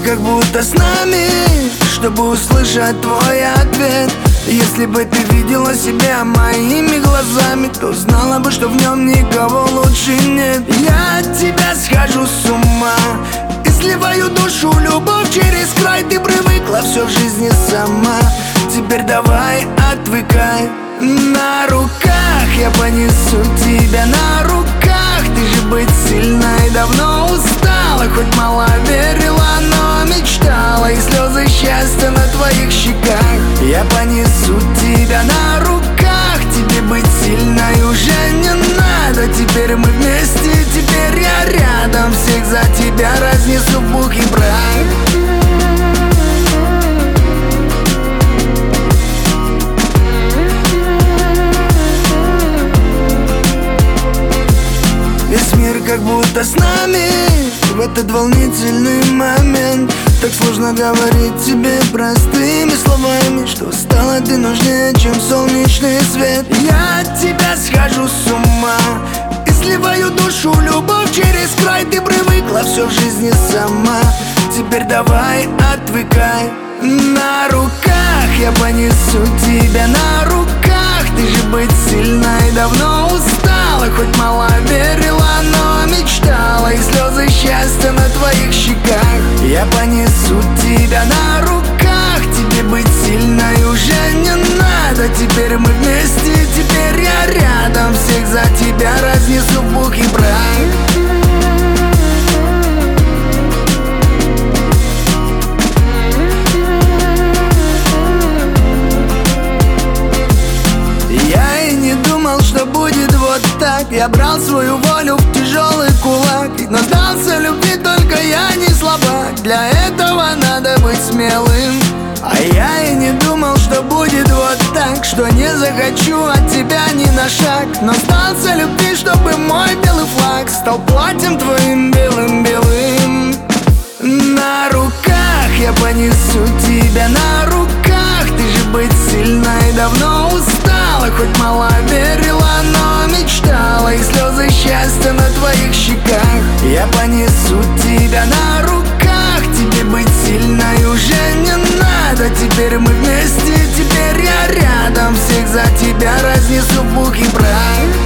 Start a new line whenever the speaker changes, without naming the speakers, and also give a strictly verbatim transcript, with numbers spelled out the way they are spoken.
как будто с нами, чтобы услышать твой ответ. Если бы ты видела себя моими глазами, то знала бы, что в нем никого лучше нет. Я от тебя схожу с ума и сливаю душу, любовь через край. Ты привыкла все в жизни сама, теперь давай отвыкай. На руках я понесу тебя, на руках. Ты же быть сильной давно устала, хоть мало верила, но мечтала. И слезы счастья на твоих щеках. Я понесу тебя на руках. Тебе быть сильной уже не надо. Теперь мы вместе, теперь я рядом. Всех за тебя разнесу в пух и прах. Весь мир как будто с нами в этот волнительный момент. Так сложно говорить тебе простыми словами, что стала ты нужнее, чем солнечный свет. Я от тебя схожу с ума и сливаю душу, любовь через край. Ты привыкла все в жизни сама, теперь давай отвыкай. На руках я понесу тебя, на руках. Ты же быть сильной давно устала, хоть мало верила, но мечтала. И слезы счастья на твоих щеках. Я понесу тебя на руках. Тебе быть сильной уже не надо. Теперь мы вместе, теперь я рядом. Всех за тебя разнесу в пух и прах. Будет вот так. Я брал свою волю в тяжелый кулак, но сдался любви только я не слабак. Для этого надо быть смелым. А я и не думал, что будет вот так, что не захочу от тебя ни на шаг. Но сдался любви, чтобы мой белый флаг стал платьем твоим белым-белым. На руках я понесу тебя, на руках. Ты же быть сильной давно устала, хоть мало верила, но мечтала. И слезы счастья на твоих щеках. Я понесу тебя на руках. Тебе быть сильной уже не надо. Теперь мы вместе, теперь я рядом. Всех за тебя разнесу в пух и прах.